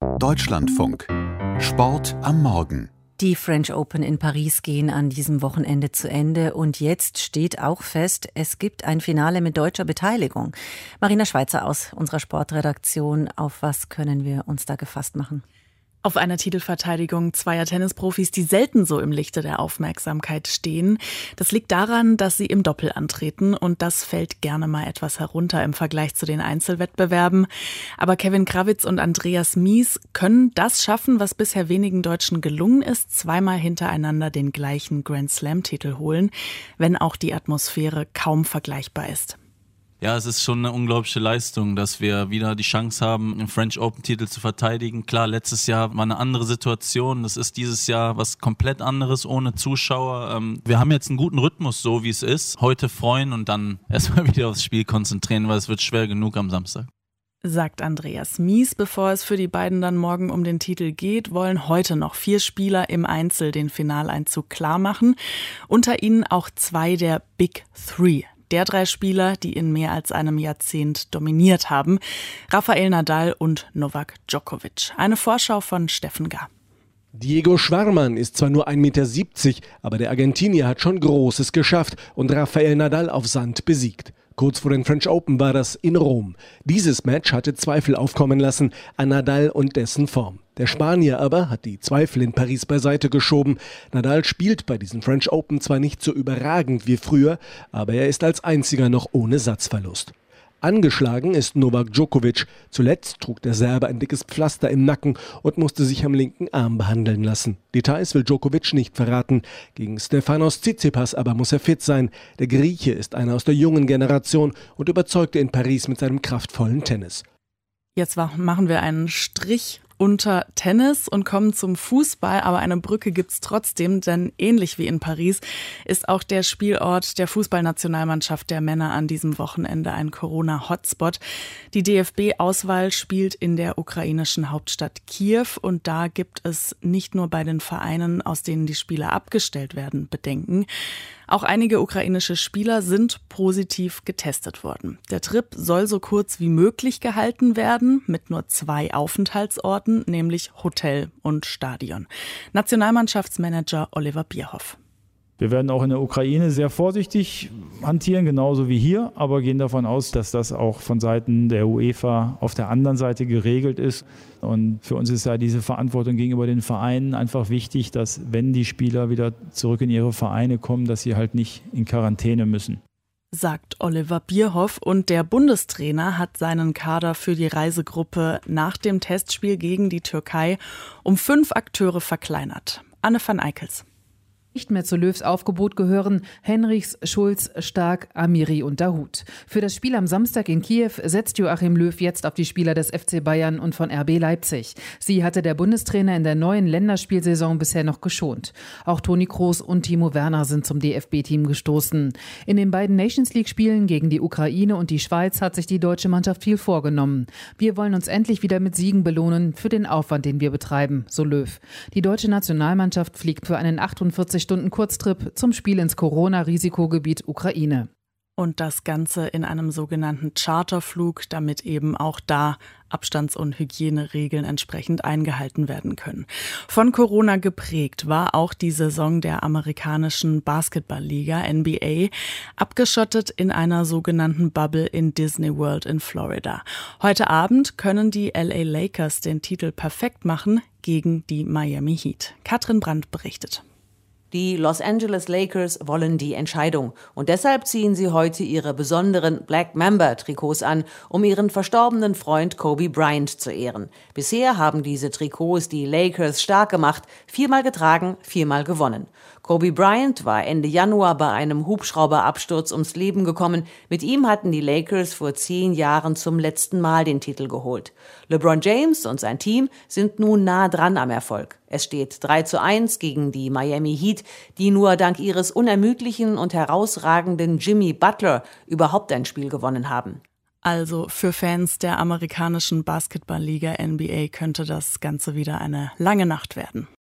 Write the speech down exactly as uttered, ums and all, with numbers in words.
Deutschlandfunk. Sport am Morgen. Die French Open in Paris gehen an diesem Wochenende zu Ende und jetzt steht auch fest, es gibt ein Finale mit deutscher Beteiligung. Marina Schweizer aus unserer Sportredaktion, auf was können wir uns da gefasst machen? Auf eine Titelverteidigung zweier Tennisprofis, die selten so im Lichte der Aufmerksamkeit stehen. Das liegt daran, dass sie im Doppel antreten und das fällt gerne mal etwas herunter im Vergleich zu den Einzelwettbewerben. Aber Kevin Krawietz und Andreas Mies können das schaffen, was bisher wenigen Deutschen gelungen ist, zweimal hintereinander den gleichen Grand-Slam-Titel holen, wenn auch die Atmosphäre kaum vergleichbar ist. Ja, es ist schon eine unglaubliche Leistung, dass wir wieder die Chance haben, den French Open-Titel zu verteidigen. Klar, letztes Jahr war eine andere Situation. Das ist dieses Jahr was komplett anderes, ohne Zuschauer. Wir haben jetzt einen guten Rhythmus, so wie es ist. Heute freuen und dann erstmal wieder aufs Spiel konzentrieren, weil es wird schwer genug am Samstag. Sagt Andreas Mies. Bevor es für die beiden dann morgen um den Titel geht, wollen heute noch vier Spieler im Einzel den Finaleinzug klar machen. Unter ihnen auch zwei der Big Three. Der drei Spieler, die in mehr als einem Jahrzehnt dominiert haben. Rafael Nadal und Novak Djokovic. Eine Vorschau von Steffen Gar. Diego Schwarman ist zwar nur ein Meter siebzig, aber der Argentinier hat schon Großes geschafft und Rafael Nadal auf Sand besiegt. Kurz vor den French Open war das in Rom. Dieses Match hatte Zweifel aufkommen lassen an Nadal und dessen Form. Der Spanier aber hat die Zweifel in Paris beiseite geschoben. Nadal spielt bei diesen French Open zwar nicht so überragend wie früher, aber er ist als einziger noch ohne Satzverlust. Angeschlagen ist Novak Djokovic. Zuletzt trug der Serbe ein dickes Pflaster im Nacken und musste sich am linken Arm behandeln lassen. Details will Djokovic nicht verraten. Gegen Stefanos Tsitsipas aber muss er fit sein. Der Grieche ist einer aus der jungen Generation und überzeugte in Paris mit seinem kraftvollen Tennis. Jetzt machen wir einen Strich unter Tennis und kommen zum Fußball, aber eine Brücke gibt's trotzdem, denn ähnlich wie in Paris ist auch der Spielort der Fußballnationalmannschaft der Männer an diesem Wochenende ein Corona-Hotspot. Die D F B-Auswahl spielt in der ukrainischen Hauptstadt Kiew und da gibt es nicht nur bei den Vereinen, aus denen die Spieler abgestellt werden, Bedenken. Auch einige ukrainische Spieler sind positiv getestet worden. Der Trip soll so kurz wie möglich gehalten werden, mit nur zwei Aufenthaltsorten, nämlich Hotel und Stadion. Nationalmannschaftsmanager Oliver Bierhoff. Wir werden auch in der Ukraine sehr vorsichtig hantieren, genauso wie hier, aber gehen davon aus, dass das auch von Seiten der UEFA auf der anderen Seite geregelt ist. Und für uns ist ja diese Verantwortung gegenüber den Vereinen einfach wichtig, dass wenn die Spieler wieder zurück in ihre Vereine kommen, dass sie halt nicht in Quarantäne müssen. Sagt Oliver Bierhoff und der Bundestrainer hat seinen Kader für die Reisegruppe nach dem Testspiel gegen die Türkei um fünf Akteure verkleinert. Anne van Eickels. Nicht mehr zu Löws Aufgebot gehören Henrichs, Schulz, Stark, Amiri und Dahoud. Für das Spiel am Samstag in Kiew setzt Joachim Löw jetzt auf die Spieler des F C Bayern und von R B Leipzig. Sie hatte der Bundestrainer in der neuen Länderspielsaison bisher noch geschont. Auch Toni Kroos und Timo Werner sind zum D F B-Team gestoßen. In den beiden Nations-League-Spielen gegen die Ukraine und die Schweiz hat sich die deutsche Mannschaft viel vorgenommen. Wir wollen uns endlich wieder mit Siegen belohnen für den Aufwand, den wir betreiben, so Löw. Die deutsche Nationalmannschaft fliegt für einen achtundvierzig Stunden Kurztrip zum Spiel ins Corona-Risikogebiet Ukraine. Und das Ganze in einem sogenannten Charterflug, damit eben auch da Abstands- und Hygieneregeln entsprechend eingehalten werden können. Von Corona geprägt war auch die Saison der amerikanischen Basketballliga N B A, abgeschottet in einer sogenannten Bubble in Disney World in Florida. Heute Abend können die L A Lakers den Titel perfekt machen gegen die Miami Heat. Katrin Brandt berichtet. Die Los Angeles Lakers wollen die Entscheidung und deshalb ziehen sie heute ihre besonderen Black Mamba-Trikots an, um ihren verstorbenen Freund Kobe Bryant zu ehren. Bisher haben diese Trikots die Lakers stark gemacht, viermal getragen, viermal gewonnen. Kobe Bryant war Ende Januar bei einem Hubschrauberabsturz ums Leben gekommen. Mit ihm hatten die Lakers vor zehn Jahren zum letzten Mal den Titel geholt. LeBron James und sein Team sind nun nah dran am Erfolg. Es steht drei zu eins gegen die Miami Heat, die nur dank ihres unermüdlichen und herausragenden Jimmy Butler überhaupt ein Spiel gewonnen haben. Also für Fans der amerikanischen Basketballliga N B A könnte das Ganze wieder eine lange Nacht werden.